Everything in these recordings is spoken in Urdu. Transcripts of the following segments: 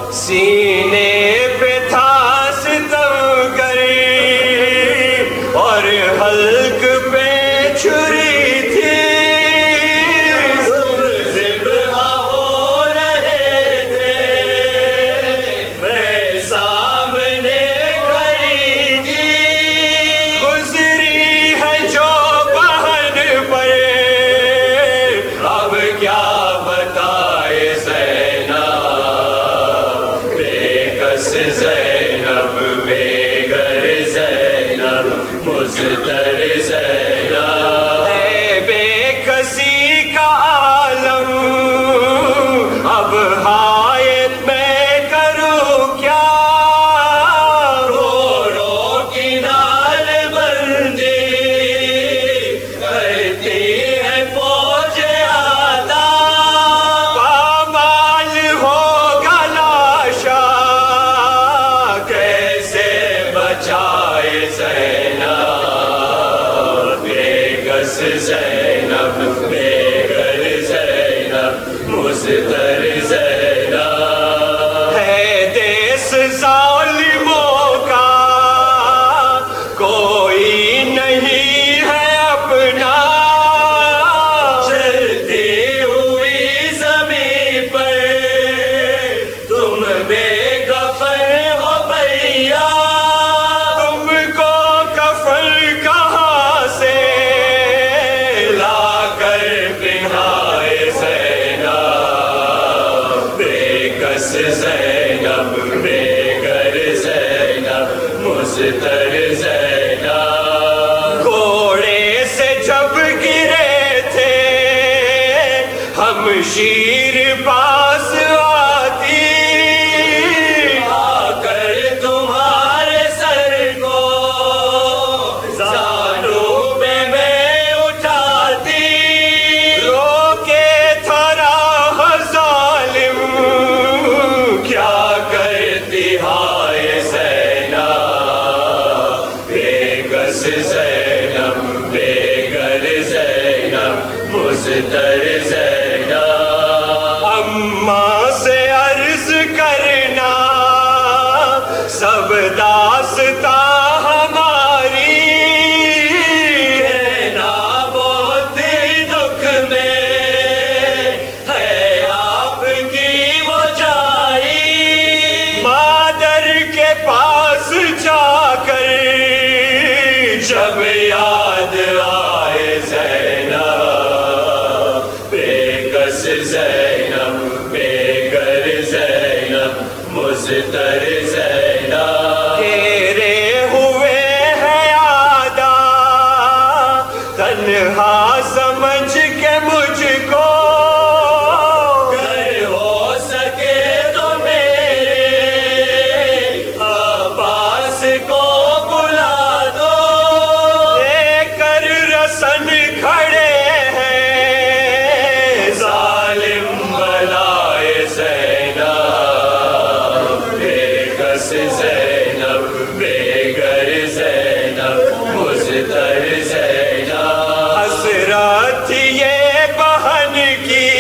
سینے پہ تھا ستم گری اور حلق پہ چھری تھی، ذبح ہو رہے تھے میں سامنے کھڑی تھی، گزری ہے جو بہن پر اب کیا بتائے زینب، بے کس زینب، بے گر زینب، مضطر زینب، اے بے کسی کا عالم اب حایت میں کروں کیا، رو رو کی نال بندی کرتی ہے فوج آدھا، پامال ہوگا لاشا کیسے بچائے زینب، بے کس زینب، بے گر زینب، مضطر زینب، ہے دیس ظالموں کا کوئی نہیں ہے اپنا، چلتی ہوئی زمین پر تم بے کفن ہو بھیا، تم کو کفن کہاں سے لا کر پہنائے زینب، بے کس زینب، بے گر زینب، مضطر زینب، گھوڑے سے جب گرے تھے ہم شیر پاس آتی، آ کر تمہارے سر کو زانوں پہ میں اٹھاتی، رو کے تھا راہ ظالم کیا کرتی ہائے زینب، بے کس زینب، بے گر زینب، مضطر زینب، اماں سے عرض کرنا سب داستاں ہماری، کہنا بہت دکھ میں ہے آپ کی وہ جائی، مادر کے پاس جا کر جب یاد آئے زینب، بے کس زینب، بے گر زینب، مضطر زینب، تیرے ہوئے ہیں آدھا تنہا سمجھ کے مجھ کو، گر ہو سکے تو میرے عباس کو بلا دو، لے کر رسن کھڑے ہیں ظالم بلائے زینب، بے کس زینب، بے گر زینب، مضطر زینب، حسرت یہ بہن کی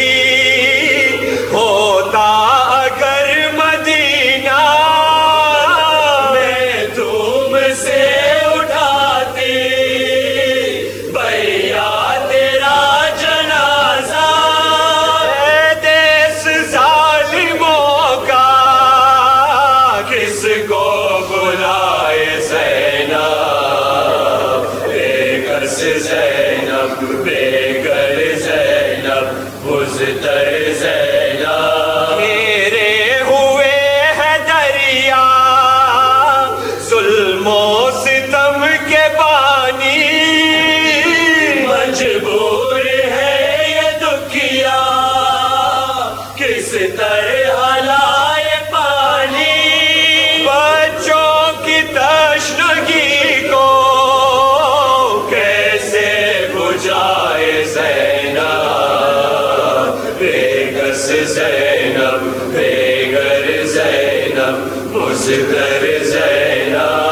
ہوتا اگر مدینہ، میں تم سے اٹھاتی بھیا تیرا جنازہ، اے دیس ظالموں کا کس کو بلائے زینب، بے کس زینب، بے گر زینب، مضطر زینب، میرے ہوئے ہے دریا ظلم و ستم کے بانی، مجبور ہے یہ دکھیا کس طرح لائے پانی، بچوں کی تشنگی کو کیسے بجھائے زینب، بے کس زینب، بے گر زینب، مضطر زینب،